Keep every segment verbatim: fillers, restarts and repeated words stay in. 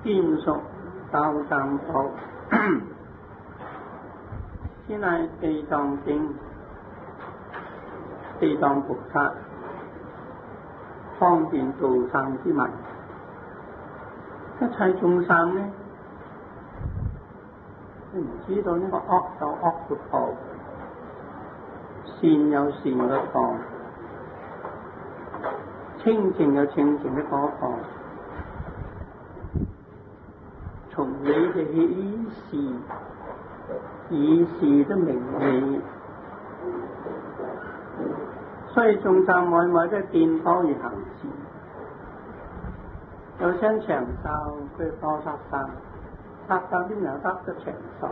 建屬道藏道，先係地藏經，地藏菩薩方便度生之民。一切眾生呢，你唔知道呢個惡有惡嘅報，善有善嘅報，清淨有清淨嘅果報。從你嘅起示以示都明理，所以眾生每每都見波而行事。有想長壽，佢多殺生，殺生邊有得得長壽？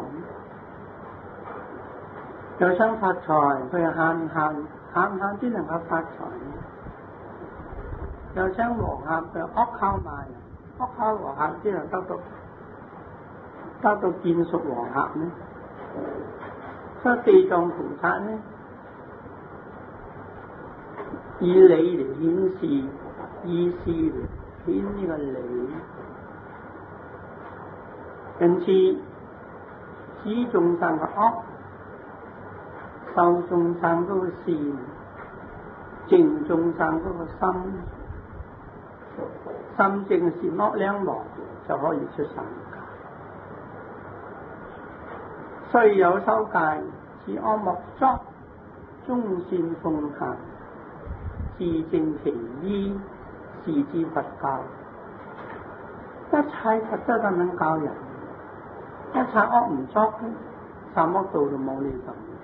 有想發財，佢又慳慳，慳慳邊能夠發財？有想和合，佢又惡靠埋，惡靠和合邊能得到得到見屬和合呢？所以地藏菩薩呢，以理嚟顯示，以事嚟顯呢個理，因此指眾生嘅惡，受眾生嗰個善，淨眾生嗰個心，心淨善惡兩忘就可以出三界。所以有修戒，自我莫作，忠善奉行，自正其意，是之佛教。一切佛都咁樣教人，一切惡唔作嘅，三惡道就冇你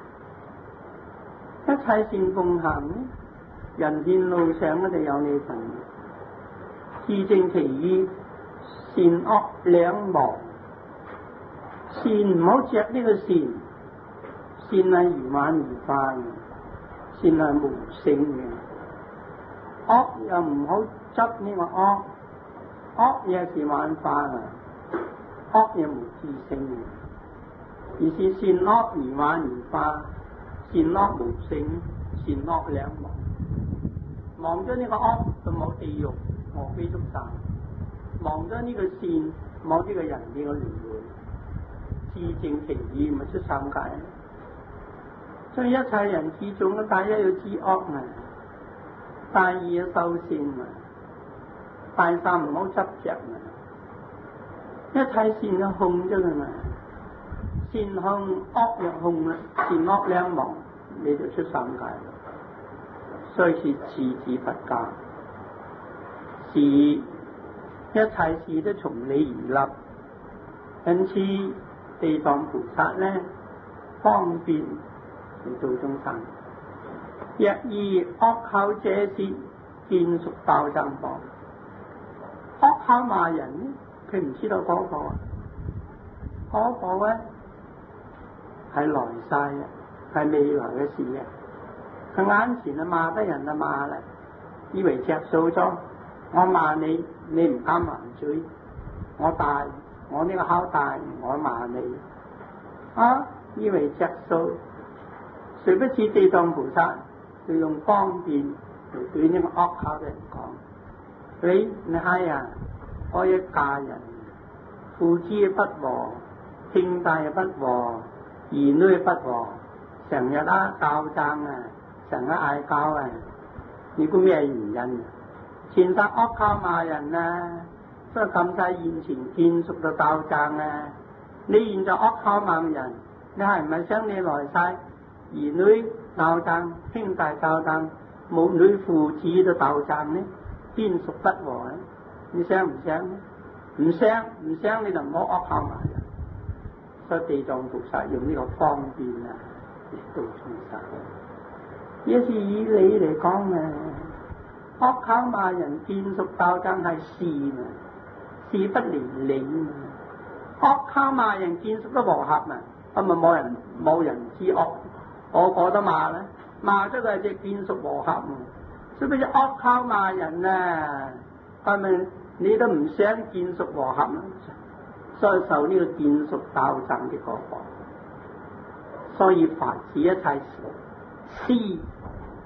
份；一切善奉行呢，人天路上我哋有你份。自正其意，善惡兩忘。善唔好着呢個善，善係如幻如化嘅，善係無性嘅。惡又唔好執呢個惡，惡嘢是幻化嘅，惡嘢無自性嘅。而是善惡如幻如化，善惡無性，善惡兩忘。忘咗呢個惡就冇地獄，冇非足散；忘咗呢個善，冇呢個人呢個輪迴。自正其意咪出三界。所以一切人之中咧，第一要知惡啊，第二要修善啊，第三唔好執着啊。一切善就控咗佢嘛，善控惡又控啦，善惡兩忘，你就出三界。所以是自治佛教，是一切事都從理而立，因此地藏菩薩呢，方便嚟度眾生。若以惡口者舌，見屬道藏報。惡口罵人呢，佢唔知道嗰個，嗰個咧係來世嘅，係未來嘅事嘅。佢眼前啊罵得人就罵啦，以為着數咗。我罵你，你唔敢還嘴。我大。我呢個口大，我罵你，啊！以為着數，誰不知地藏菩薩就用方便嚟對呢個惡口嘅人講：你你係啊，我一家人，父子不和，兄弟不和，兒女不和，成日啦鬥爭啊，成日嗌交啊，你估咩原因啊？前世惡口罵人啊！所以咁世現前見屬到鬥爭啊！你現在惡口罵人，你係唔係想你來世兒女鬥爭、兄弟鬥爭、母女父子都鬥爭呢？見屬不和呢？你想唔想呢？唔想，唔想你就唔好惡口罵人。所以地藏菩薩用呢個方便啊嚟度眾生。一是以理嚟講啊，惡口罵人、見屬鬥爭係事啊。事不離理啊！惡口罵人見屬都和合啊！咁咪冇人冇人知惡，我個都罵咧，罵咗佢隻見屬和合啊！所以不如惡口罵人啊，係咪你都唔想見屬和合啊？所以受呢個見屬鬥爭嘅果報。所以凡是一切事，事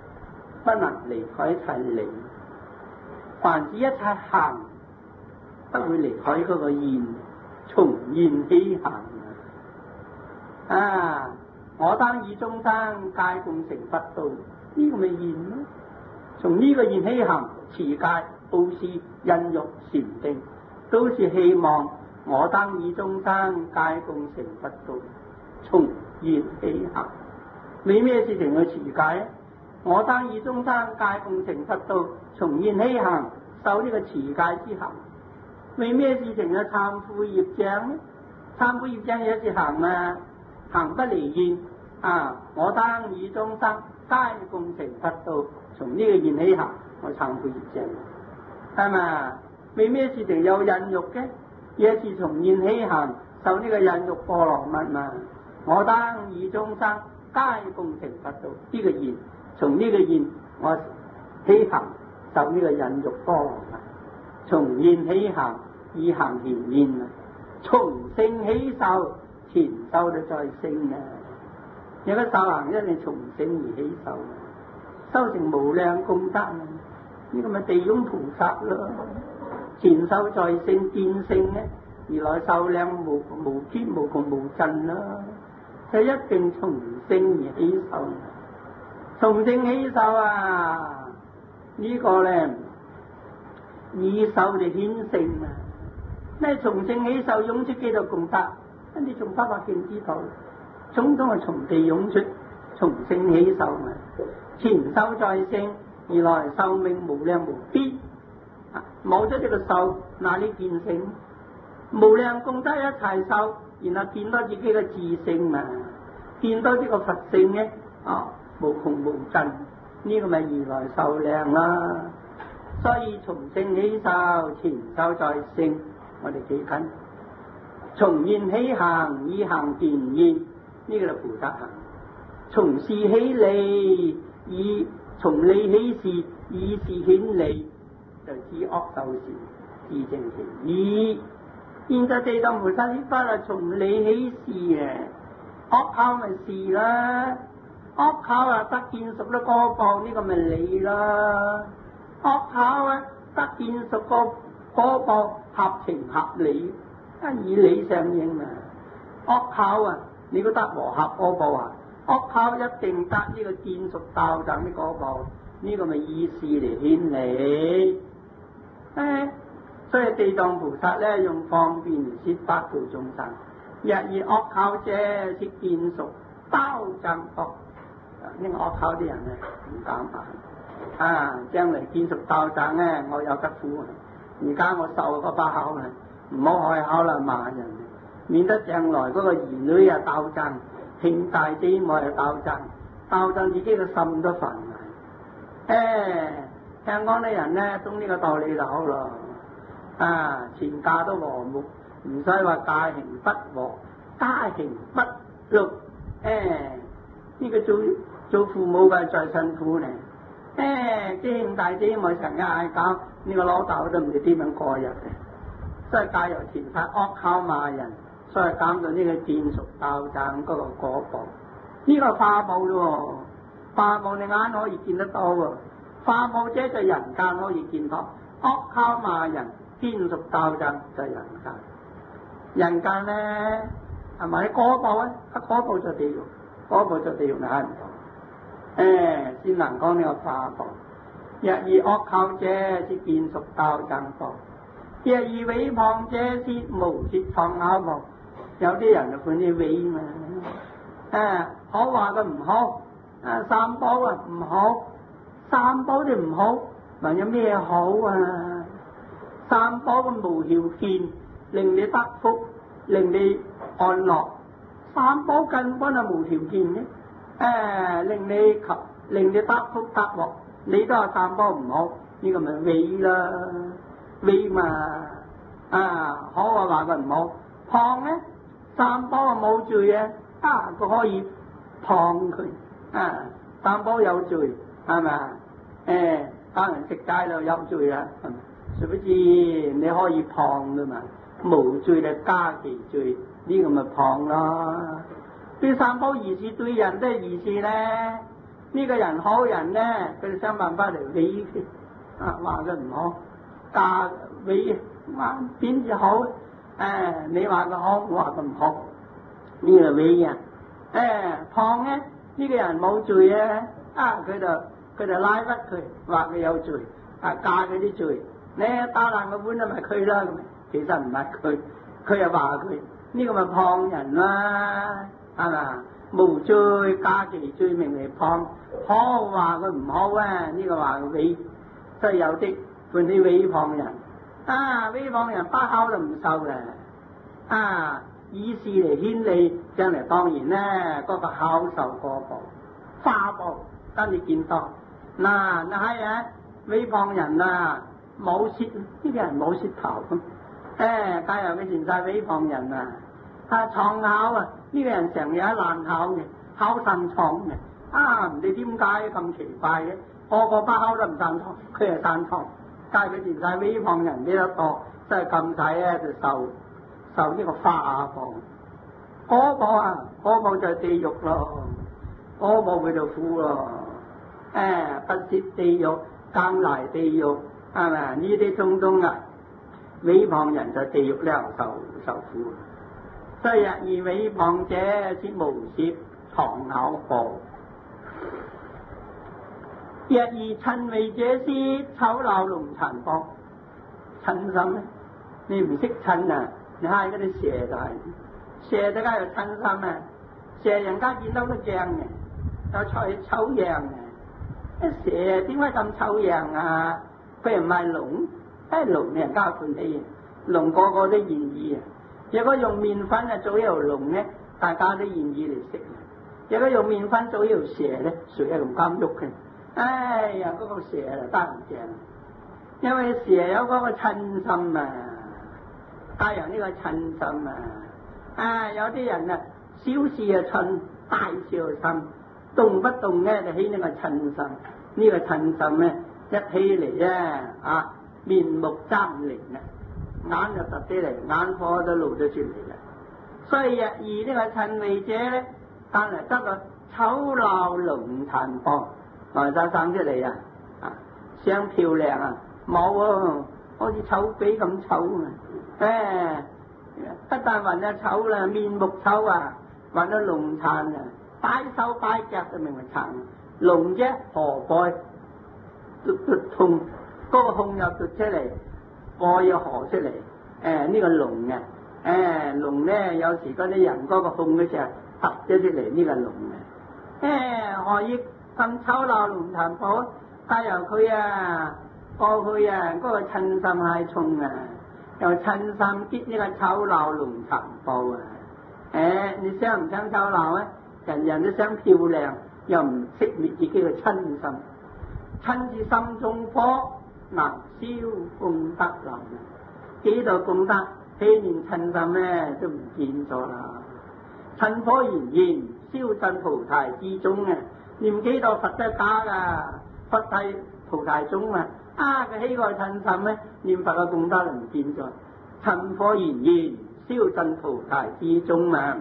不能離開一切理；凡是一切行， 不會離開嗰個現，從現起行啊！我當以眾生皆共成佛道，呢、這個咪現咯。從呢個現起行，持戒、布施、忍辱、禪定，都是希望我當以眾生皆共成佛道。從現起行，為咩事情去持戒啊？我當以眾生皆共成佛道，從現起行，受呢個持戒之行。為咩事情去懺悔業障呢？懺悔業障也是行啊，行不離現啊！我當以眾生皆共成佛道，從呢個現起行，我懺悔業障，係嘛？為咩事情有忍辱嘅？也是從現起行，受呢個忍辱波羅蜜嘛。我當以眾生皆共成佛道，呢、這個現，從呢個現我起行，受呢個忍辱波羅蜜。從現起行，以行現現啊！從性起受，前受就再性啊！有個修行一定從性而起受，修成無量功德啊！呢、這個咪地涌菩薩咯，前受在性見性咧，而來受量無無邊無窮無盡啦，就一定從性而起受，從性起受啊！這個、呢個咧以受就顯性啊！咩從性起受湧出幾多功德？跟住從八百境之道，總統係從地湧出，從性起受啊！前受在性，而來壽命無量無邊。冇咗呢個受，哪裏見性？無量功德一齊受，然後見到自己嘅自性嘛，見到呢個佛性咧，啊無窮無盡，呢、這個咪如來壽量啦。所以從性起受，前受在性，我哋記緊。從現起行，以行現現，呢、這個就菩薩行。從事起利，以從利起事，以事顯利，就知惡受事，自正其意。現在地藏菩薩呢法係從利起事啊，惡考咪事啦，惡考啊得見熟咗果報，呢、這個咪利啦。惡考啊得見熟個果報合情合理，啊以理相應嘛。惡考啊，你覺得和合果報啊？惡考一定得呢個見熟道等啲果報，呢、這個咪以事嚟顯理。誒，所以地藏菩薩咧用方便説法度眾生，日以惡考者識見熟包增惡，呢、這個惡考啲人咧唔敢辦啊！將來見熟道增咧，我有得苦啊！而家我受嗰把口啊，唔好開口啦罵人，免得將來嗰個兒女啊鬥爭，兄弟姊妹又鬥爭，鬥爭自己嘅心都煩埋。誒，香港啲人咧懂呢個道理就好咯。啊，全家都和睦，唔使話家庭不和，家庭不睦。誒，呢、這個做做父母嘅最辛苦咧。誒，啲兄弟姊妹成日嗌交，呢、這個老豆都唔知點樣過日嘅，所以加入前法惡考罵人，所以減到呢個見熟鬥爭嗰個果報。呢、這個化報咯，化報你眼可以見得到喎，化報者就人間可以見到，惡考罵人。見熟鬥爭就係人間，人間咧係咪果報啊？一果報就地獄，果報就地獄睇唔到。誒，先能講呢個化報。日以惡考者，是見熟鬥爭報；日以毀謗者，是無舌創口報。有啲人就判啲毀嘛，誒好話佢唔好，啊三寶啊唔好，三寶都唔好，還有咩好啊？三寶嘅無條件令你得福，令你安樂。三寶根本係無條件嘅，誒令你及令你得福得樂，你都係三寶唔好，呢、這個咪毀啦，毀嘛啊好啊話佢唔好，謗咧三寶啊冇罪啊，啊佢可以謗佢啊，三寶有罪係咪啊？誒教人食齋就有罪啦，係咪？殊不知你可以謗噶嘛，無罪就加其罪，呢、這個咪謗咯。啲三寶如是對人都係如是咧，呢、這個人好人咧，佢哋想辦法嚟毀佢，啊話佢唔好，加毀話邊至好？誒、哎，你話佢好，我話佢唔好，呢個尾人。誒、哎，胖咧，呢、這個人冇罪啊，啊，佢就佢就拉屈佢，話佢有罪，啊，加佢啲罪，你打爛個碗都咪佢啦，咁其實唔係佢，佢又話佢呢個咪胖人啦，係嘛？無罪加其罪，明明胖，好話佢唔好啊，呢、這個話佢尾，所以有啲判啲尾胖人，啊，尾胖人不孝就唔受嘅，啊。以事嚟牽利，將嚟當然咧，嗰、那個孝受過報，花報，跟住見到嗱，係啊，微胖人啊，冇舌，呢啲人冇舌頭咁，誒，加入佢前晒微胖人啊，啊，創口啊，呢、這個人成日喺爛口嘅，口散瘡嘅，啊，唔知點解咁奇怪嘅，個個不孝都唔散瘡，佢係散瘡，加入佢前晒微胖人呢一個，真係咁睇咧就受。受呢個花報，嗰個啊，嗰個就係地獄咯，嗰個佢就苦咯，誒，不涉地獄，更嚟地獄，係咪？呢啲通通啊，微胖人就地獄咧受受苦，所以日而微胖者，先無涉藏口報；日而親微者，是醜陋龍殘報。親心咧，你唔識親啊？你睇嗰啲蛇就係、是，蛇大家又親心啊！蛇人家見到都驚嘅，又醜醜樣嘅。啲蛇點解咁醜樣啊？佢唔係龍，誒龍人家歡喜，龍個個都願意啊！如果用麵粉啊做一條龍咧，大家都願意嚟食。如果用麵粉做一條蛇咧，誰係唔敢喐嘅？哎呀，嗰、那個蛇啊得唔正，因為蛇有嗰個親心啊！加入呢個親心啊！啊，有啲人啊，小事啊親，大事又親，動不動咧就起呢個親心。呢、這個親心咧一起嚟咧啊，面目猙獰啊，眼就突啲嚟，眼火都露咗出嚟啦。所以日而呢個親微者咧，但係得個醜陋龍殘報，來晒生出嚟啊！啊，想漂亮啊，冇啊，好似醜鬼咁醜啊！誒、哎，不但混得醜啦，面目醜啊，混得龍殘啊，擺手擺腳就明明殘。龍啫，何蓋嘟嘟痛，嗰、那個控又嘟出嚟，蓋又何出嚟？誒、哎，呢、這個龍啊，誒、哎，龍咧有時嗰啲人嗰個控嘅時候突咗出嚟，呢、這個龍啊，誒、哎，何以咁醜陋龍殘報？加由佢啊，過去啊，嗰、那個親心太重啊！又親心結呢個醜陋龍殘報啊！誒、哎，你想唔想醜陋啊？人人都想漂亮，又唔熄滅自己嘅親心，親自心中火，能燒功德林。幾度功德，起念親心咧都唔見咗啦。親火燃燃，燒盡菩提之中啊！念幾度佛得打噶，佛係菩提中啊！啊！佢起個親心咧，念佛嘅功德就唔見咗，塵火燃燃，燒盡菩提之中啊！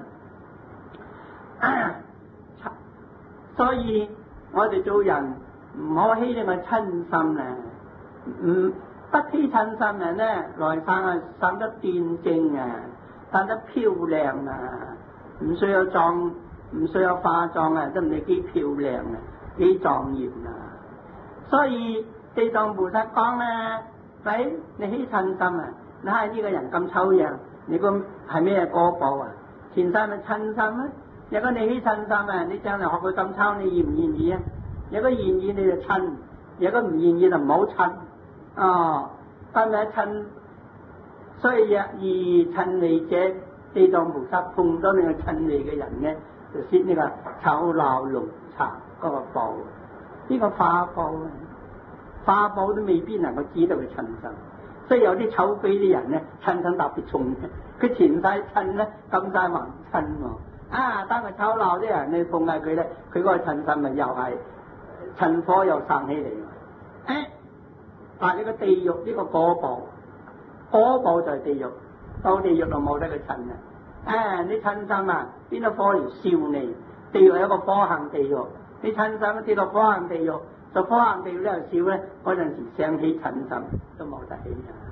所以我哋做人唔可起呢個親心啊！唔不起親心人咧，來生啊生得端正啊，生得漂亮啊，唔需要妝，唔需要化妝啊，都唔知幾漂亮啊，幾莊嚴啊！所以地藏菩薩講啦，喂，你起親心啊！你睇呢個人咁醜樣，你個係咩果報啊？前世咪親心啊！如果你起親心啊，你將嚟學佢咁醜，你願唔願意啊？如果願意你就親，如果唔願意就唔好親。哦，係咪親？所以日而親微者，地藏菩薩碰到你個親微嘅人咧，就攝呢個醜陋龍殘嗰個報，呢、這個化報啊！化報都未必能夠知道佢親心，所以有啲醜鬼啲人咧，親心特別重嘅，佢前世親咧，咁大還親喎，啊，當佢醜陋啲人你碰下佢咧，佢嗰個親心咪又係親火又生起嚟，誒、哎，但係呢個地獄呢、這個果報，果報就係地獄，到地獄就冇得佢親啦，誒、啊，你親心啊，邊個火嚟燒你？地獄有一個火行地獄，你親心跌落火行地獄。就火行地咧又少咧，嗰陣時想起親心都冇得起啊！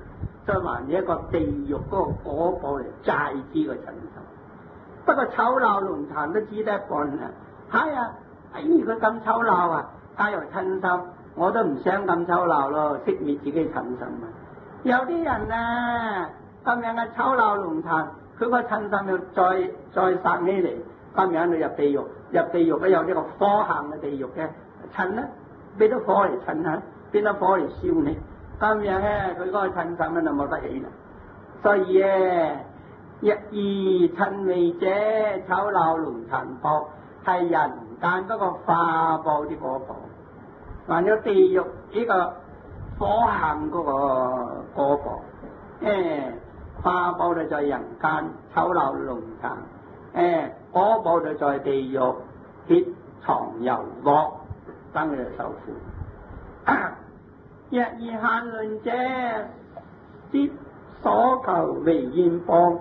再還有一個地獄嗰個果報嚟債之個親心。不過醜陋龍潭都知得一半啊！係啊，哎佢咁醜陋啊，加入親心，我都唔想咁醜陋咯，熄滅自己親心啊！有啲人啊，咁樣嘅醜陋龍潭，佢個親心要再再殺起嚟，咁樣就入地獄，入地獄咧有呢個火行嘅地獄嘅親咧，俾到火嚟親下，俾到火嚟燒你，咁樣咧佢嗰個親心咧就冇得起啦。所以咧，一二親味者醜陋龍潭報，係人間嗰個化報啲果報，還有地獄呢個火行嗰個果報，誒化報就在人間醜陋龍潭，誒果報就在地獄血藏油鑊，等佢受苦。一二限論者，之所求為現報。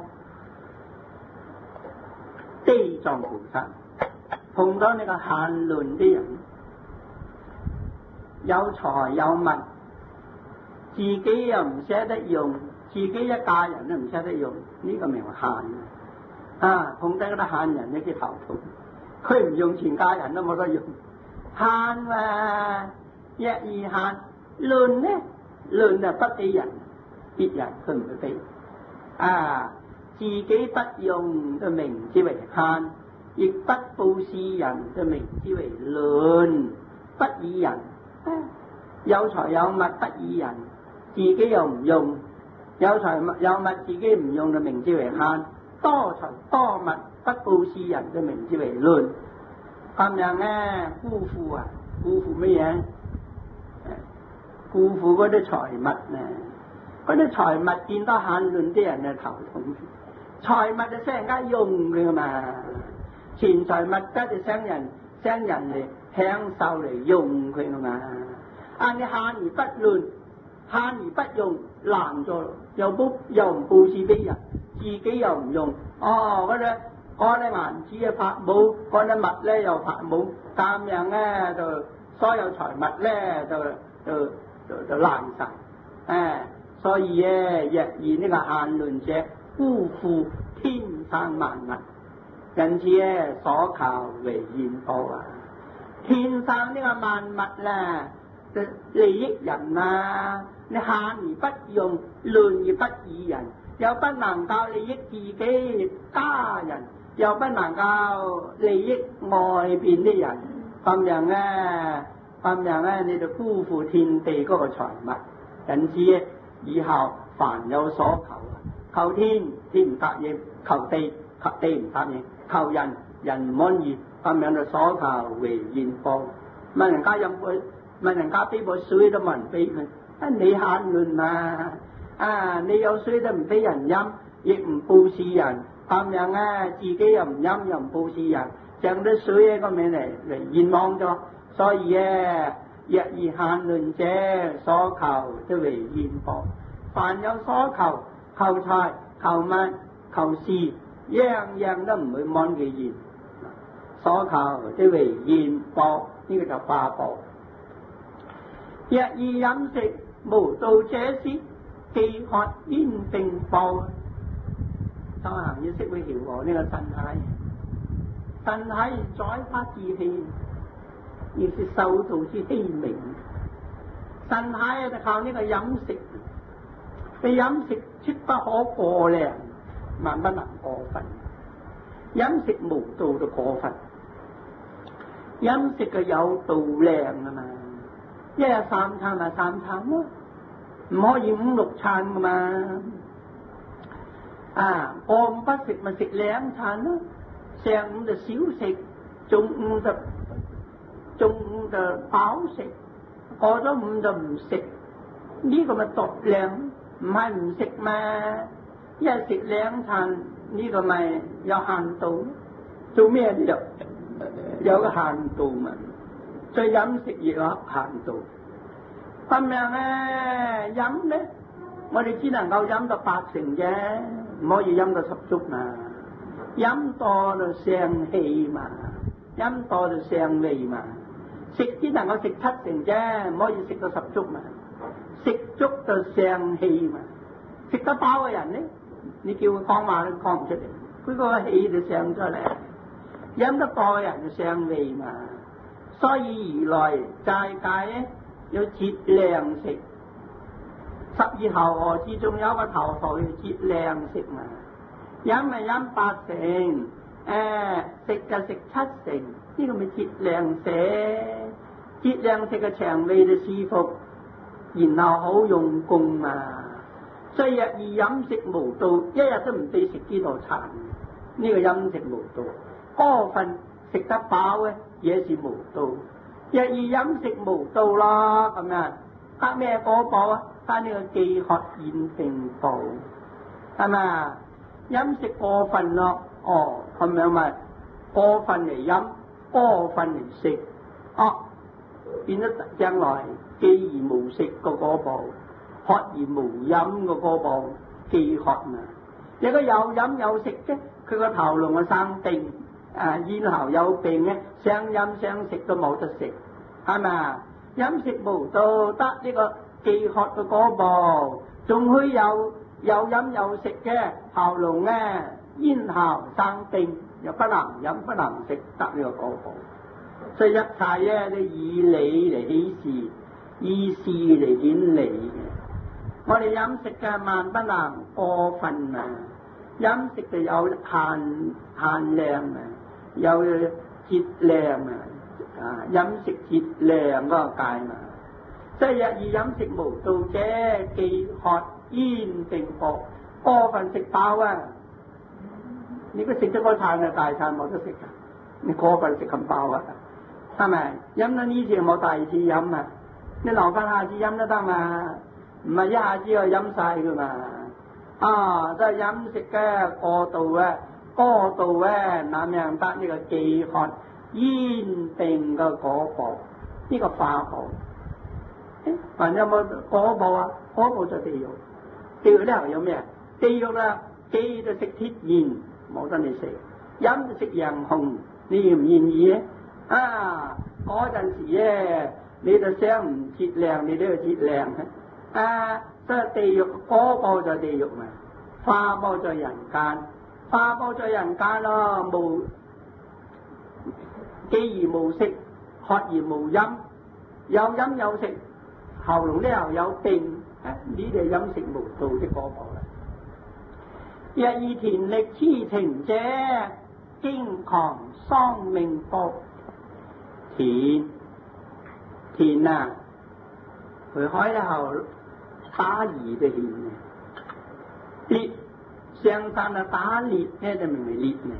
地藏菩薩碰到呢個限論啲人，有財有物，自己又唔捨得用，自己一家人都唔捨得用，呢、這個名為限啊！碰到嗰啲限人呢啲頭痛，佢唔用，全家人都冇得用。限啊，一二限論呢？論啊不俾人，別人佢唔會俾啊。自己不用就名之為限，亦不布施人就名之為論，不以人。有財有物不以人，自己又唔用；有財有物自己唔用就名之為限，多財多物不布施人就名之為論。咁樣咧，辜負啊，辜負乜嘢？辜負嗰啲財物咧，嗰啲財物見到限論啲人就頭痛。財物就想人家用佢噶嘛，錢財物質就想人想人嚟享受嚟用佢噶嘛。啊，你限而不論，限而不用，難咗，又不又唔布施俾人，自己又唔用。哦，嗰啲嗰啲銀紙啊拍冇，嗰啲物咧又拍冇，咁樣咧就所有財物咧就就就就爛晒。誒、哎，所以咧若然呢個限論者，辜負天生萬物，因此咧所求為現報啊！天生呢個萬物啦，就利益人啊！你限而不用，論而不以人，又不能夠利益自己家人，又不能夠利益外邊啲人，咁樣咧，咁樣咧，你就辜負天地嗰個財物，因此以後凡有所求。求天，天唔答應；求地，求地唔答應；求人，人唔滿意，咁樣就所求為現報。問人家飲杯，問人家俾杯水都冇人俾佢，啊你限論啊！啊你有水都唔俾人飲，亦唔布施人，咁樣咧自己又唔飲又唔布施人，剩啲水個名嚟嚟願望咗。所以咧，若而限論者，所求都為現報。凡有所求。求財、求物、求事，樣樣都唔會滿其願，所求即為現報，呢、這個就化報。若而飲食無道者時，飢渴焉並報。修行要識會調和呢個身體，身體宰法自氣，亦是受道之欺名。身體就靠呢個飲食。你飲食切不可過量，萬不能過分。飲食無道就過分。飲食嘅有度量啊嘛，一日三餐咪三餐咯，唔可以五六餐噶嘛。啊，過午不食咪食兩餐咯，上午就少食，中午就中午就飽食，過咗午就唔食，呢、這個咪度量。唔係唔食嘛，一日食兩餐，呢、這個咪有限度。做咩都有有個限度嘛，所以飲食亦有限度。咁樣咧飲咧，我哋只能夠飲到八成啫，唔可以飲到十足嘛。飲多就傷氣嘛，飲多就傷胃嘛。食只能夠食七成啫，唔可以食到十足嘛。食足就傷氣嘛， 食得飽嘅人咧，你叫佢講話都講唔出嚟，佢個氣就上出嚟。飲得多嘅人就上胃嘛。所以如來齋戒咧要節糧食。十二頭河之中有一個頭頭要節糧食嘛。飲咪飲八成，誒、呃、食就食七成，呢、這個咪節糧食。節糧食嘅腸胃就舒服，然後好用功嘛。所以日以飲食無度，一日都唔俾食幾多餐。呢、這個飲食無度，過分食得飽咧也是無度。日以飲食無度啦，咁樣得咩果報啊？得呢個飢渴厭病報，係咪？飲食過分咯，哦，咁樣咪過分嚟飲，過分嚟食，哦，變咗將來飢而無食個果報，渴而無飲個果報，飢渴嘛。如果有飲有食啫，佢個頭嚨啊生病，啊咽喉有病咧，想飲想食都冇得食，係咪？飲食無度，得呢個飢渴嘅果報，仲會有有飲有食嘅喉嚨咧，咽喉生病，又不能飲不能食，得呢個果報。所以一切咧都以理嚟起事，以事嚟顯理嘅。我哋飲食嘅萬不能過分啊！飲食就有限限量啊，有節量啊，啊飲食節量嗰個戒嘛。即係日以飲食無度者，飢渴厭病報，過分食飽啊！你如果食咗嗰餐啊，大餐冇得食噶，你過分食咁飽啊，係咪？飲到呢次冇第二次飲啊，你留翻下次飲都得嘛，唔係一下子就飲晒噶嘛。啊，即係飲食嘅過度啊，過度咧，那樣得呢個飢渴厭病嘅果報，呢、這個化報。還有冇果報啊？果報就地獄。地獄呢頭有咩啊？地獄啦，飢就食鐵鹽，冇得你食；飲就食洋紅，你願唔願意咧？啊，嗰陣時咧，你就想唔節糧，你都要節糧啊！即係地獄，果報就地獄嘛，化報在人間，化報在人間咯，無飢而無食，渴而無飲，有飲有食。喉嚨呢又有病，呢啲飲食無度的果報啦。日以田力痴情者，驚狂喪命報。田田啊，佢開後打魚嘅田啊，獵上山啊打獵咧就名為獵啊。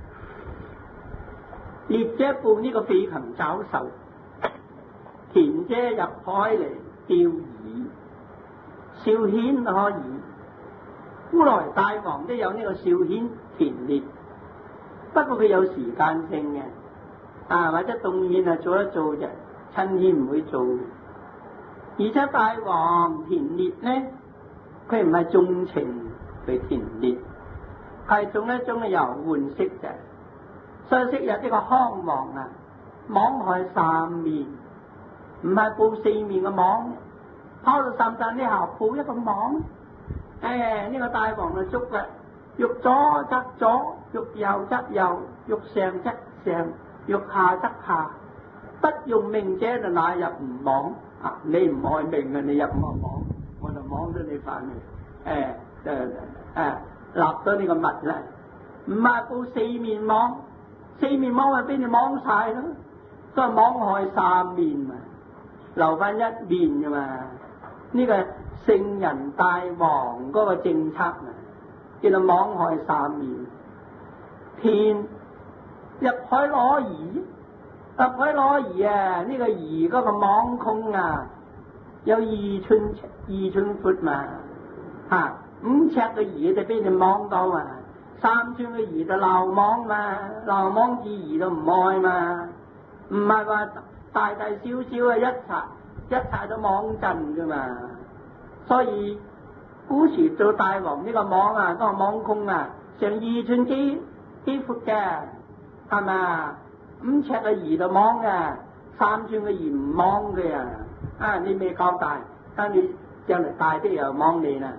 獵者報呢個飛禽走獸，田者入海嚟釣魚，少軒可以。古來大王都有呢個少軒田獵，不過佢有時間性嘅，啊或者動員啊做一做啫，趁天唔會做。而且大王田獵咧，佢唔係縱情去田獵，係種一種嘅遊玩式嘅。所以昔日呢個康王啊，網開三面。唔係布四面嘅網，拋到三山呢後布一個網，誒、哎、呢、這個大王就捉啦，欲左則左，欲右則右，欲上則上，欲下則下，不用命者就乃入唔網啊！你唔愛命啊，你入我網，我就網咗你翻去，誒誒誒立咗呢個物啦，唔係布四面網，四面網咪俾你網晒咯，所以網開三面嘛。留翻一面㗎嘛？呢、這個聖人大王嗰個政策啊，叫做網開三面。田入海攞魚，入海攞魚啊！呢、這個魚嗰個網空啊，有二寸二寸闊嘛，嚇、啊、五尺嘅魚就俾你網到啊，三寸嘅魚就漏網嘛，漏網之魚都唔愛嘛，唔係話。大大小小啊，一齊一齊都網陣噶嘛，所以古時做大王呢個網啊，嗰、那個網空啊，成二寸幾幾闊嘅，係咪？五尺嘅魚就網嘅，三寸嘅魚唔網嘅啊！啊，你未夠大，跟住將嚟大啲又網你啦，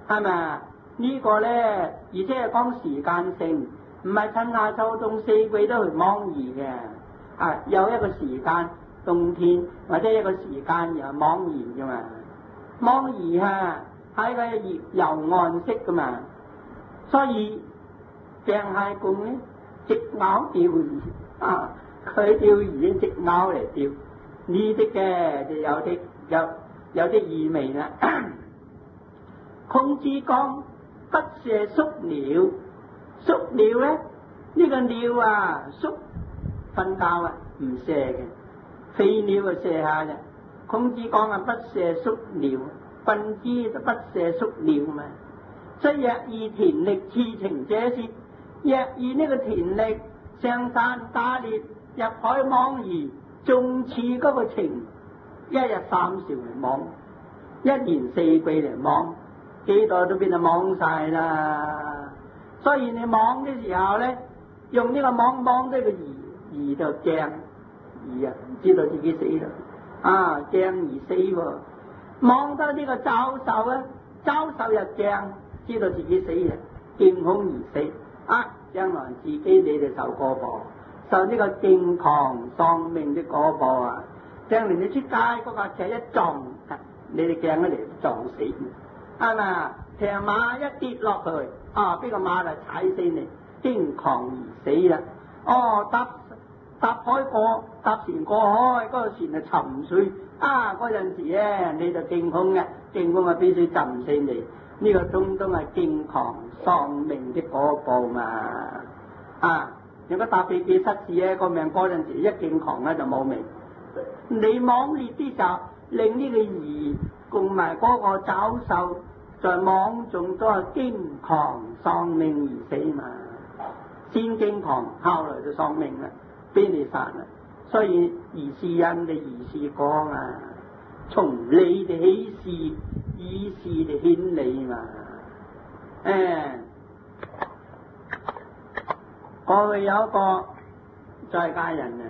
係咪？呢個咧，而且係講時間性，唔係春夏秋冬四季都去芒兒嘅。啊，有一個時間冬天，或者一個時間又芒兒啫嘛。芒兒啊，喺個葉由岸色噶嘛，所以鄭太公咧直咬釣魚啊，佢釣魚直咬嚟釣，呢啲嘅就有啲有有啲意味啦。孔子講不射宿鳥，宿鳥咧呢、這個鳥啊宿瞓覺啊唔射嘅，飛鳥啊射下啫。孔子講啊不射宿鳥，君之就不射宿鳥嘛。所以若以田力刺情者是，若以呢個田力上山打獵入海芒兒，仲刺嗰個情，一日三朝嚟芒，一年四季嚟芒，幾代都變到芒晒啦。所以你芒嘅時候咧，用呢個芒芒呢個兒兒就驚兒啊，知道自己死啦，啊驚而死喎。望到呢個爪獸啊，爪獸又驚，知道自己死啦，驚恐而死。啊，將來自己你哋受過報，受呢個驚狂喪命的果報啊！將來你出街嗰架車一撞，你哋驚咗嚟撞死，係嘛？騎馬一跌落去，啊，邊個馬就踩死你，驚狂而死啦！哦，搭搭海過搭船過海，嗰、那個船就沉水，啊，嗰陣時咧你就驚恐嘅，驚恐啊必須浸死你，呢、這個通通係驚狂喪命的果報嘛！啊，如果搭飛機失事咧，個命嗰陣時一驚狂咧就冇命。你網列啲就令呢個魚共埋嗰個爪獸在網中都係驚狂喪命而死嘛，先驚狂後來就喪命啦，俾你殺啦。所以如是因嘅如是果啊，從理嘅起事，以事嚟顯理嘛。誒、嗯，過去有一個在家人啊。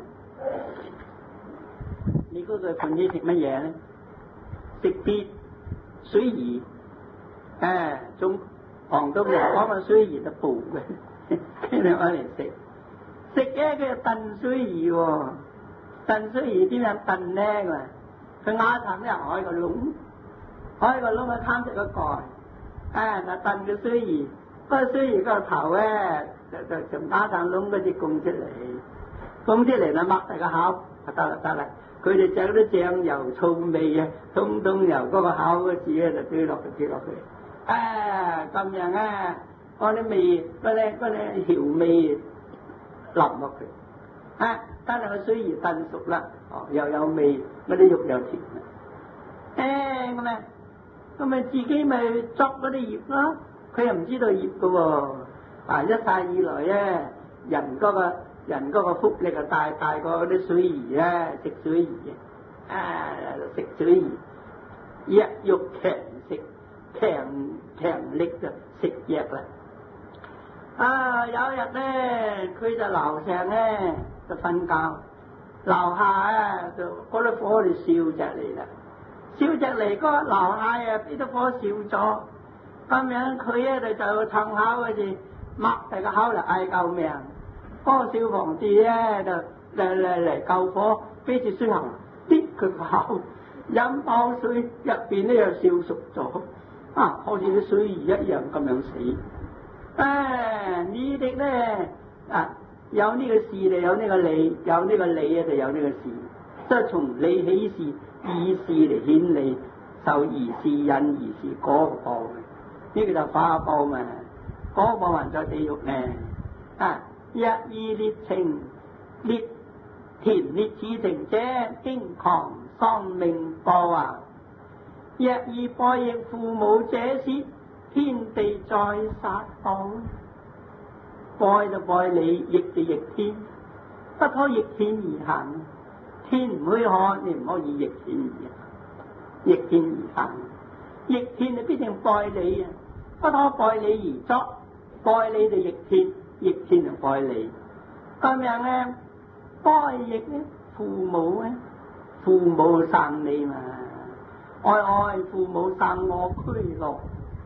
你嗰個份子食乜嘢咧？食啲水魚，誒，中廣東人講個水魚就腐嘅，跟住攞嚟食。食嘅佢就燉水魚喎，燉水魚點樣燉咧？佢佢牙層咧開個窿，開個窿去貪食個蓋，誒，就燉個水魚，嗰個水魚個頭咧就就從牙層窿嗰啲供出嚟，供出嚟就擘大個口，就得啦得啦。佢哋整啲醬油醋味啊，通通由嗰個口嗰字咧就堆落去，堆落去。啊，咁樣啊，嗰啲味，嗰啲嗰啲調味淋落去。啊，等下個水魚燉熟啦，哦，又有味，嗰啲肉又甜啦。誒，咁啊，咁啊自己咪捉嗰啲葉咯，佢又唔知道葉噶喎。啊，一世以來咧，人嗰個。人嗰個福利啊大大過啲水魚啊，食水魚啊，食水魚，一肉強食，強強力就食藥啦。啊，有一日咧，佢就樓上咧就瞓覺，樓下啊就嗰啲火就燒着嚟啦，燒着嚟嗰個樓下啊呢啲火燒咗，咁樣佢咧就就撐口嗰時擘大個口嚟嗌救命。嗰個消防士咧就嚟嚟嚟救火，飛住水喉，啲佢個口飲飽水入邊咧又燒熟咗，啊，好似啲水魚一樣咁樣死。誒，呢啲咧啊有呢個事就有呢個理，有呢個理啊就有呢個事，即係從理起事，以事嚟顯理，受而是因而是果報嘅，呢個就化報嘛，果報還在地獄咧啊。若以烈情烈田烈此情者，驚狂喪命報啊！若以背逆父母者是，天地在殺報。背就背你，逆就逆天，不可逆天而行。天唔許可，你唔可以逆天而行，逆天而行。逆天就必定背你啊！不可背你而作，背你就逆天。逆天就背你，咁樣咧，背逆咧，父母咧，父母生你嘛，愛愛父母生我俱樂，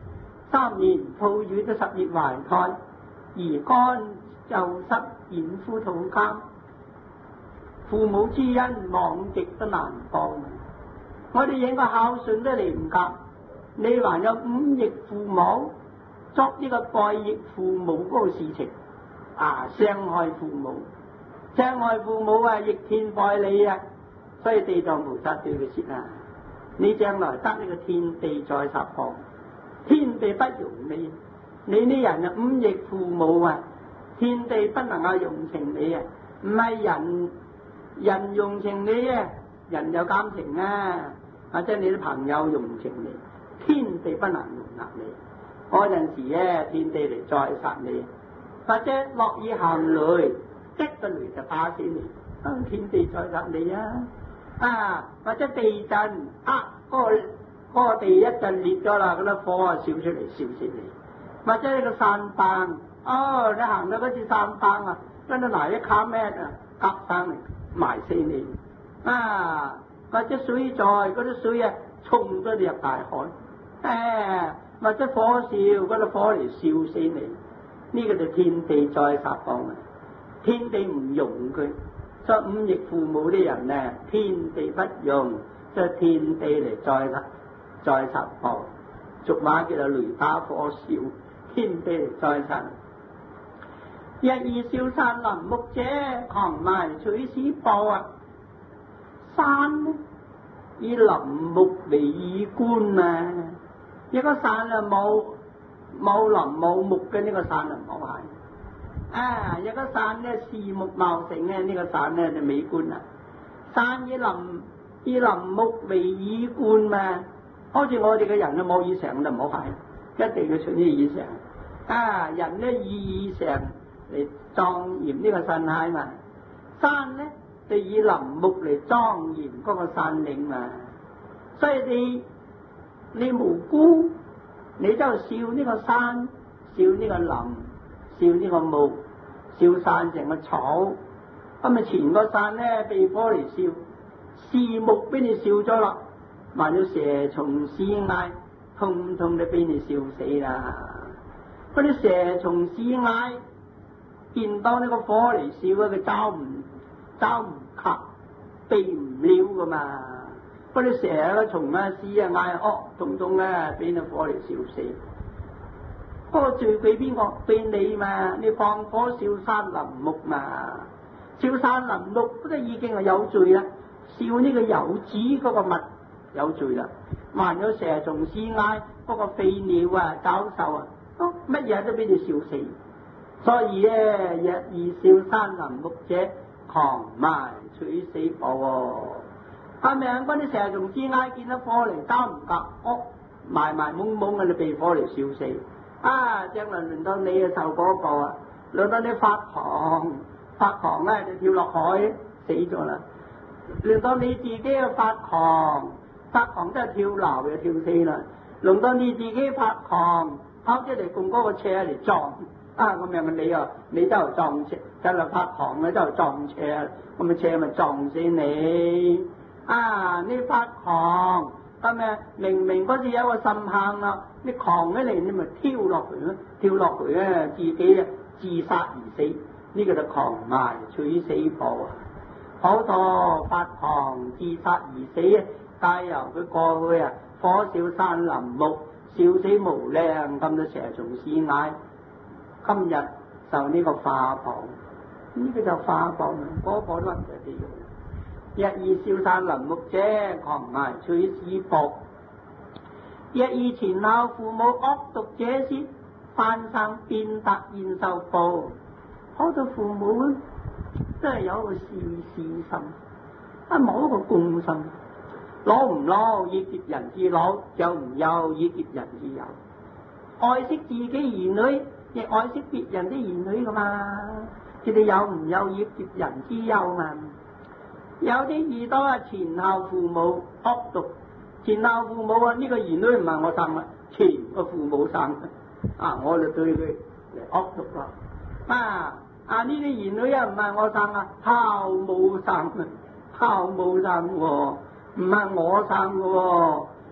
三年抱乳都十月懷胎，兒乾就失掩夫肚監。父母之恩忘極都難報。我哋應該孝順得嚟唔夾，你還有忤逆父母，作呢個背逆父母嗰個事情啊，傷害父母，傷害父母啊，逆天害理啊！所以地藏菩薩對佢説啊，你將來得呢個天地在十方，天地不容你，你呢人啊忤逆父母啊，天地不能夠容情你啊，唔係人人容情你啊，人有感情啊，或者你啲朋友容情你，天地不能容納你，嗰陣時咧天地嚟再殺你，或者落雨行雷，一個雷就打死你，啊天地再殺你啊！啊或者地震啊，嗰、嗰個嗰個地一震裂咗啦，嗰粒火啊燒出嚟燒死你，或者你個山崩，哦你行到嗰次山崩啊，跟住嚟一卡咩啊夾生嚟埋死你，啊或者水災嗰啲水啊沖咗你入大海，誒或者火燒嗰啲火嚟燒死你，呢、這個就天地在十方啊，天地唔容佢。所以忤逆父母啲人咧，天地不容，即係天地嚟再再十方，俗話叫做雷打火燒，天地嚟再殺。日以少山林木者，狂埋取史報啊！山呢以林木為衣冠啊，一個山啊冇冇林冇木嘅呢個山啊唔好係。啊！有個山咧，樹木茂盛咧，呢、這個山咧就美觀啦。山以林以林木為衣冠嘛，好似我哋嘅人啊冇以上就唔好係，一定要出啲以上。啊！人咧以以上嚟莊嚴呢個山海嘛，山咧就以林木嚟莊嚴嗰個山嶺嘛。所以你你無辜，你就笑呢個山，笑呢個林。燒呢個木，燒山成個草，咁咪前個山咧被火嚟燒，樹木俾你燒咗啦，還有蛇蟲鼠蟻，通通都俾你燒死啦。嗰啲蛇蟲鼠蟻見到呢個火嚟燒啊，佢走唔走唔及，避唔了噶嘛。嗰啲蛇啊、蟲啊、鼠啊、蟻哦，通通咧俾你火嚟燒死。嗰個罪俾邊個？俾你嘛！你放火燒山林木嘛，燒山林木嗰啲已經係有罪啦。燒呢個有子嗰個物有罪啦，還有蛇蟲鼠蟻嗰個飛鳥啊、走獸啊，乜、哦、嘢都俾你燒死。所以咧，日以燒山林木者，狂埋取死報喎。係咪啊？嗰啲蛇蟲鼠蟻見到火嚟交唔夾，屋埋埋懵懵嘅，你被火嚟燒死。啊！將來輪到你啊受嗰個啊，輪到你發狂，發狂咧就跳落海死咗啦。輪到你自己啊發狂，發狂真係跳樓又跳死啦。輪到你自己發狂，跑出嚟共嗰個車嚟撞，啊！我命問你啊，你都係撞車，就係發狂咧都係撞車，咁咪車咪撞死你。啊！你發狂。咁啊，明明嗰次有個深坑啦，你狂起嚟，你咪跳落去咯，跳落去咧，自己啊自殺而死，呢、這個就狂埋取死報啊！好多發狂自殺而死啊，帶由佢過去啊，火燒山林木，燒死無量咁多蛇蟲鼠蟻，今日受呢個化報，呢、這個就化報啦，個個都唔使地獄。日以燒山林木者，狂埋取史報。日以前後父母惡毒者先，翻生變達現受報。好多父母真係有一個事事心，啊冇一個公心，攞唔攞以劫人之攞，有唔有以劫人之有。愛惜自己兒女，亦愛惜別人啲兒女噶嘛。佢哋有唔有以劫人之有嘛？有啲耳朵啊，前後父母惡毒，前後父母啊，呢、這個兒女唔係我生啦，前個父母生啊，我就對佢嚟惡毒啦。啊啊呢啲兒女啊，唔係我生啊，後母生啊，後母生喎，唔係我生嘅喎。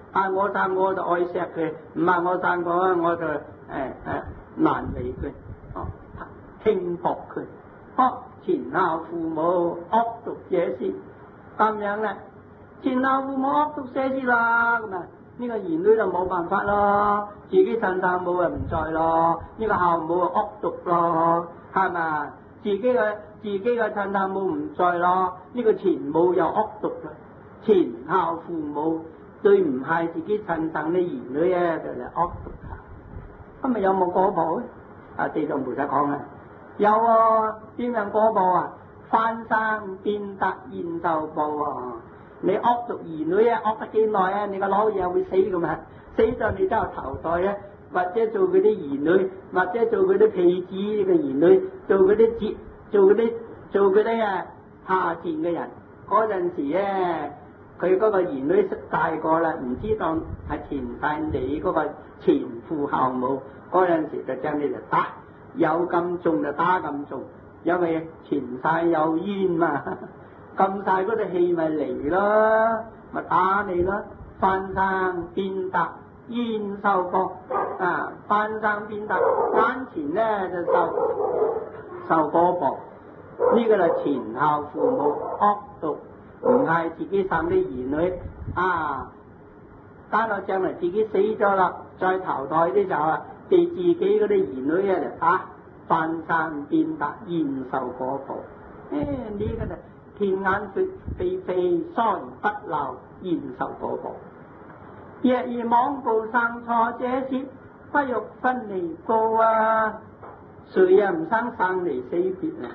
啊我生我就愛錫佢，唔係我生我我就誒誒、哎哎、難為佢，哦輕薄佢，哦前後父母惡毒這些咁樣咧，前後父母惡毒這些啦，咁啊呢個兒女就冇辦法咯，自己親生母啊唔在咯，呢、這個後母啊惡毒咯，係咪？自己嘅自己嘅親生母唔在咯，呢、這個前母又惡毒啦，前後父母對唔係自己親生啲兒女啊，就係惡毒啊！咁咪有冇果報咧？啊，地藏菩薩講啊，有啊，邊樣果報啊？翻生變得現受報啊！你惡毒兒女啊，惡得幾耐啊？你個老嘢會死噶嘛？死咗你都有投胎啊，或者做佢啲兒女，或者做佢啲婢子嘅兒女，做佢啲接，做嗰啲做嗰啲啊下賤嘅人。嗰陣時咧，佢嗰個兒女大個啦，唔知道係前世你嗰個前父後母，嗰陣時就將你就打，有咁重就打咁重，因為前世有冤嘛。咁大嗰啲氣咪嚟咯，咪打你咯，翻生變得現受報啊！翻生變得眼前咧就受受果報，呢、這個就前後父母惡毒，唔係自己生啲兒女啊！等到將來自己死咗啦，再投胎啲時候啊，被自己嗰啲兒女啊嚟打，翻生變得現受果報。誒、哎，呢、這個就天眼雪飛飛腮不流，現受果報。若而妄報生錯這些，不欲分離報啊！誰又唔生生離死別啊？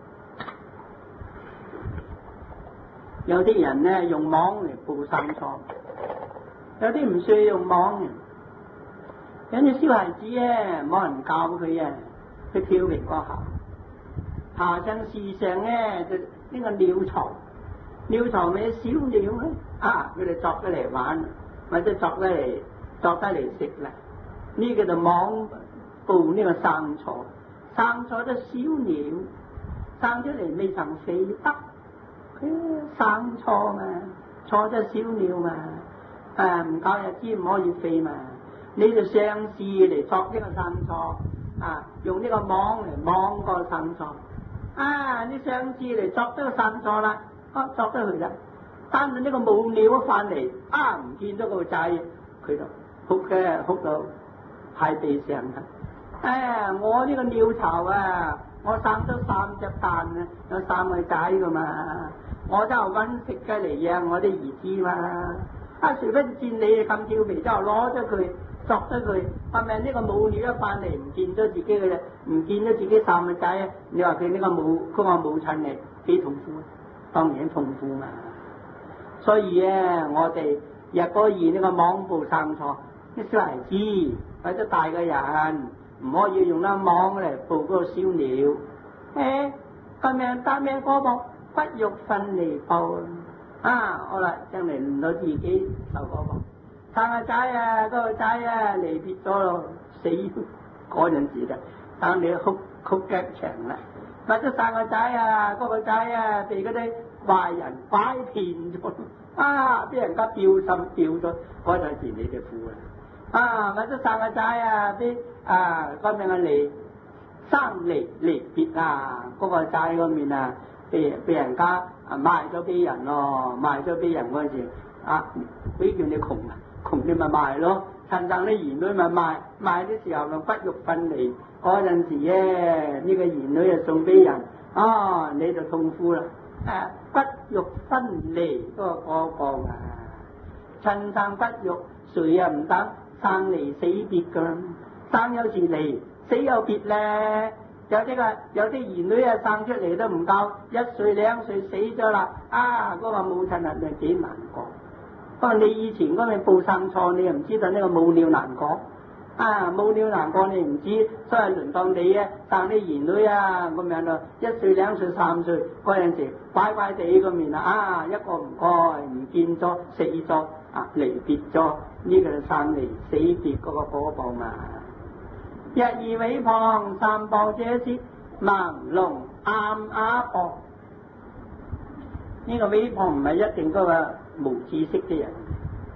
有啲人呢用妄嚟報生錯，有啲唔需要用妄嘅。有啲小孩子咧冇人教佢啊，佢跳嚟個下，下身事上咧就呢個鳥巢，鳥巢咩小鳥咧啊，佢哋作得嚟玩，或者作得嚟作得嚟食啦。呢、這個就妄報呢個生錯，生錯咗小鳥，生出嚟未曾飛得。生錯嘛，錯咗小鳥嘛，誒唔夠日子唔可以飛嘛，你就上次嚟作呢個生錯，啊用呢個網嚟網個生錯，啊你上次嚟作呢個生錯啦，啊作得佢啦，但係呢個母鳥一翻嚟，啊唔見咗個仔，佢就哭嘅哭到喺地上啦，誒、啊、我呢個鳥巢啊，我生咗三隻蛋啊，有三個仔噶嘛。我就揾食嘅嚟養我啲兒子嘛，啊誰不見你咁調皮，之後攞咗佢，作咗佢，係咪呢個母鳥一翻嚟唔見咗自己嘅，唔見咗自己三個仔，你話佢呢個母，佢話母親嚟幾痛苦？當然痛苦嘛。所以咧，我哋若果以呢個妄報生錯，啲小孩子或者大嘅人唔可以用得妄嚟報嗰個小鳥，誒咁命得命嗰個。不欲分離報啊！好啦，將嚟輪到自己受果報。生個仔啊，嗰、那個仔啊離別咗咯，死嗰陣時就等你哭哭腳長啦。或者生個仔啊，嗰、那個仔啊被嗰啲壞人拐騙咗，啊俾人家吊心吊咗，嗰陣時你就苦啦。啊，或者生個仔啊，啲啊嗰邊嘅離生離離別啊，嗰、那個仔嗰面啊。被被人家啊賣咗俾人咯，賣咗俾人嗰陣時啊，俾叫你窮啊，窮你咪賣咯，趁生啲兒女咪賣，賣啲時候咪不欲分離，嗰陣時咧呢、這個兒女啊送俾人，啊你就痛苦啦，啊不欲分離嗰個果報啊，趁生不欲，誰又唔得生離死別噶，生有時離，死有別咧。有啲個有啲兒女啊生出嚟都唔夠一歲兩歲死咗啦，啊嗰、那個母親啊咪幾難過。不過你以前嗰邊報生錯，你又唔知道呢個母鳥難過，啊母鳥難過你唔知，所以輪到你啊生啲兒女啊咁樣咯，一歲兩歲三歲嗰陣時乖乖地個面啊，一個唔該唔見咗死咗啊離別咗，呢、這個就生離死別嗰個果報嘛。日而尾旁三報這些盲聾暗啞報，呢、這個尾旁唔係一定嗰個無知識嘅人，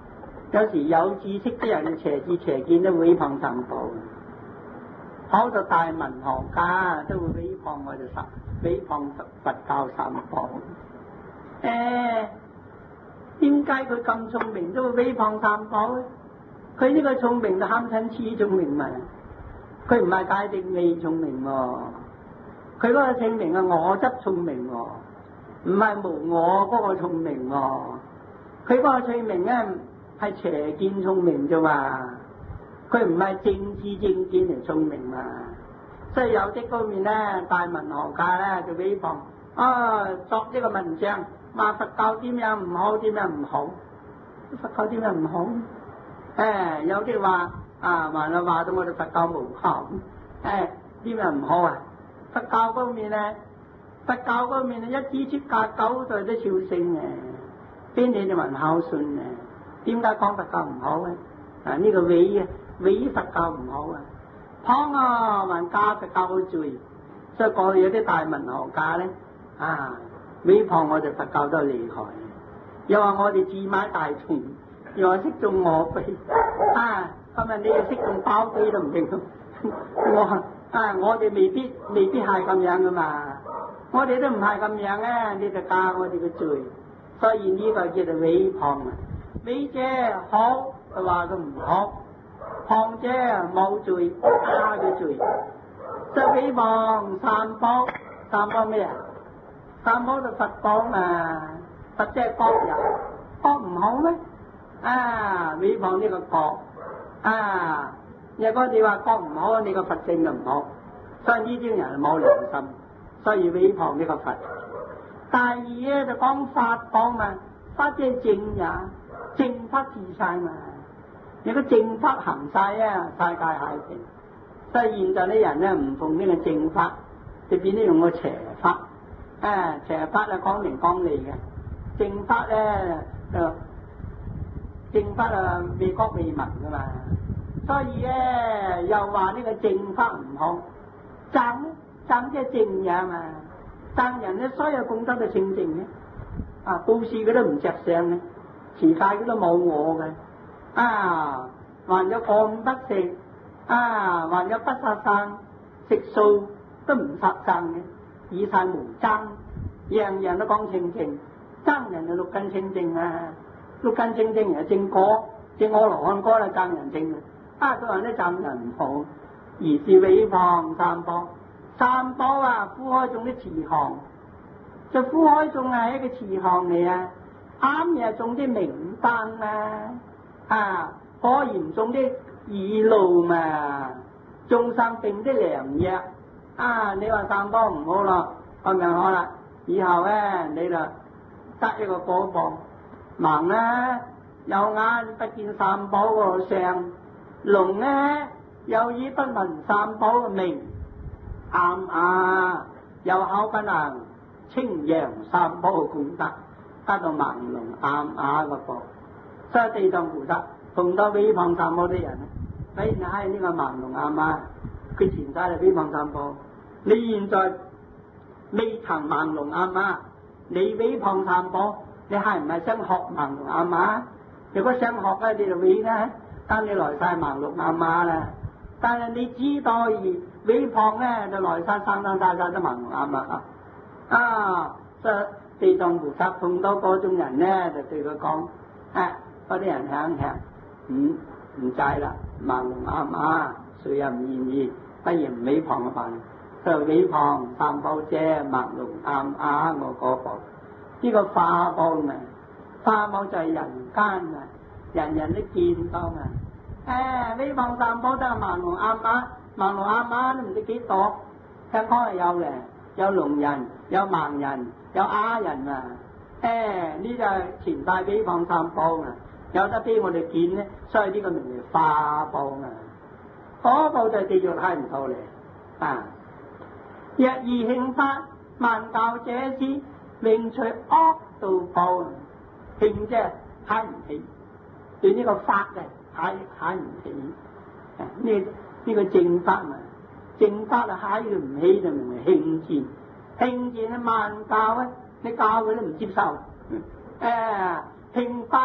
有時有知識啲人邪智邪見都毀謗三寶，好多大文學家都會毀謗我哋十毀謗佛教三寶。誒、欸，點解佢咁聰明都會毀謗三寶咧？佢呢個聰明就堪稱痴聰明嘛，佢唔係界定你聰明喎、哦，佢嗰個聰明係我執聰明喎、哦，唔係無我嗰個聰明喎、哦，佢嗰個聰明咧係邪見聰明啫嘛，佢唔係正知正見嚟聰明嘛，所以有啲方面咧，大文學家咧就毀謗啊，作呢個文章話佛教點樣唔好，點樣唔好，佛教點樣唔好？誒、哎，有啲話啊，話啦話到我哋佛教無效，誒點樣唔好啊？佛教方面咧，佛教方面咧一支出家九代都孝聖嘅，邊啲就話孝順嘅？點解講佛教唔好咧？啊呢、這個毀啊毀佛教唔好啊，謗啊還加佛教嘅罪，所以過去有啲大文學家咧啊毀謗我哋佛教都厲害，又話我哋自買大蟲。又話識種鵝鼻啊！今日你又識種包飛都唔定我啊！我哋未必未必係咁樣噶嘛，我哋都唔係咁樣啊！你就加我哋嘅罪，所以呢個叫做毀謗啊！毀者好就話佢唔好，謗者冇罪加嘅罪，就毀謗三寶。三寶咩啊？三寶就佛寶嘛，佛即係國人，國唔好咩？啊！毀謗呢個國啊！如果你話國唔好，你個佛性就唔好，所以呢啲人冇良心，所以毀謗呢個佛。第二咧就講法寶嘛，法即係正也，正法自晒嘛。如果正法行晒啊，世界太平。所以現在啲人咧唔奉呢個正法，就變咗用個邪法。啊，邪法啊講明講理嘅，正法咧就。正法啊，未國未民噶嘛，所以咧又話呢個正法唔好，爭爭即係正也嘛，爭人咧所有功德都清淨嘅，啊布施佢都唔着相嘅，持戒佢都冇我嘅，啊還有過午不食，啊還有不殺生，食素都唔殺生嘅，以晒無爭，樣樣都講清淨，爭人就六根清淨啊。六根清淨係正果，正阿羅漢果啦，爭人正嘅，啊都話啲爭人唔好，而是毀謗三寶。三寶啊，苦海中啲慈航，就苦海中係一個慈航嚟啊，啱又種啲明燈啊，啊果然種啲雨露嘛，種生定啲良藥，啊你話三寶唔好咯，咁樣好啦，以後咧你就得一個果報。盲咧有眼不見三寶個相，聾咧有耳不聞三寶個名，啱啊有口不能稱揚三寶個功德，得到盲聾啱啞個噃。所以地藏菩薩碰到毀謗三寶啲人，你睇呢個盲聾啱啞，佢前世係毀謗三寶，你現在未曾盲聾啱啞，你毀謗三寶。你係唔係想學盲聾阿媽？如果想學咧，你就會啦。但你來晒盲聾阿媽啦。但係你知道而毀謗咧，就來晒生生晒晒都盲聾阿媽啊！啊，所以地藏菩薩碰到嗰種人咧，就對佢講：啊，嗰啲人響響，唔唔制啦，盲聾阿媽，誰又唔願意？不如唔毀謗嘅辦，就毀謗三寶者盲聾阿媽我嗰個。呢個化寶啊，化寶就係人間啊，人人都見到啊。誒，毀謗三寶都係盲聾啞啞，盲聾啞啞都唔知幾多，聽講係有咧，有聾人，有盲人，有啞人啊。誒，呢就係前世毀謗三寶啊，有得俾我哋見咧，所以呢個名為化寶啊。火寶就地獄睇唔到咧啊。若以興法，萬教者之。永除惡道報，興啫睇唔起，對呢個法嘅睇睇唔起。呢呢個正法啊，正法啊睇佢唔起就名為興戰。興戰啊萬教咧，你教佢都唔接受。誒、啊，興法咯，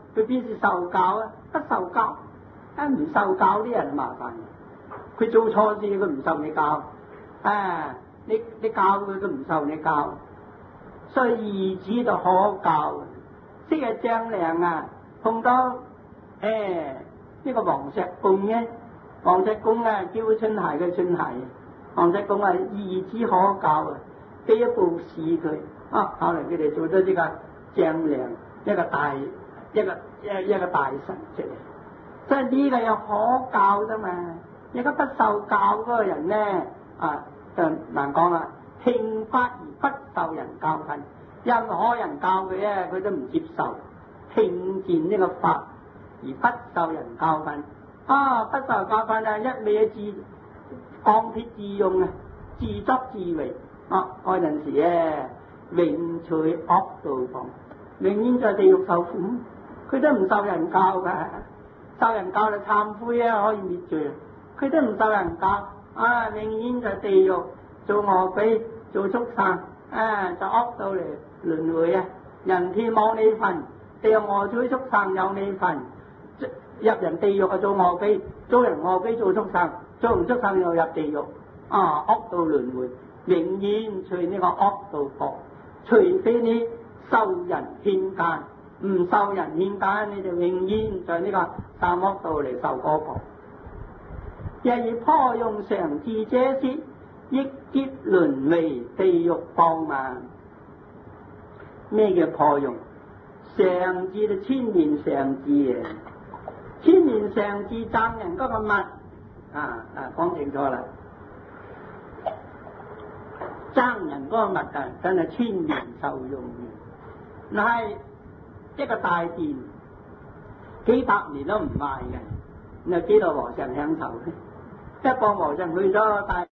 佢邊是受教啊？不受教，啊唔受教啲人麻煩。佢做錯事佢唔受你教，啊你你教佢都唔受你教，所以兒子就可教。昔日張良啊碰到誒呢、哎這個黃石公咧，黃石公啊叫春鞋嘅春鞋，黃石公啊兒子可教啊，俾一部試佢，啊後嚟佢哋做咗呢個張良一個大一個一一個大臣出嚟，所以呢個有可教噶嘛。而家不受教嗰個人咧，啊就難講啦，聽法而不受人教訓，任何人教佢咧，佢都唔接受，聽見呢個法而不受人教訓，啊不受教訓啊，一味自鋼鐵自用啊，自作自為，啊嗰陣時咧永取惡道房，永遠在地獄受苦，佢都唔受人教噶，受人教就懺悔啊，可以滅罪。佢都唔受人教，啊，永遠在地獄做餓鬼、做畜生，啊，就惡到嚟輪迴啊！人天冇你份，地獄餓鬼畜生有你份，入人地獄啊做餓鬼，做人餓鬼做畜生，做唔畜生又入地獄，啊，惡到輪迴，永遠隨呢個惡道課，除非你受人勸諫，唔受人勸諫，你就永遠在呢個三惡道嚟受果報。日以破用常智者說，億劫輪迴地獄報嘛。咩叫破用？常智就千年常智嘅，千年常智讚人嗰個物啊啊講清楚啦，爭人嗰個物啊真係千年受用嘅，嗱係一個大殿幾百年都唔賣嘅，你幾多和尚享受咧？一個和尚去咗大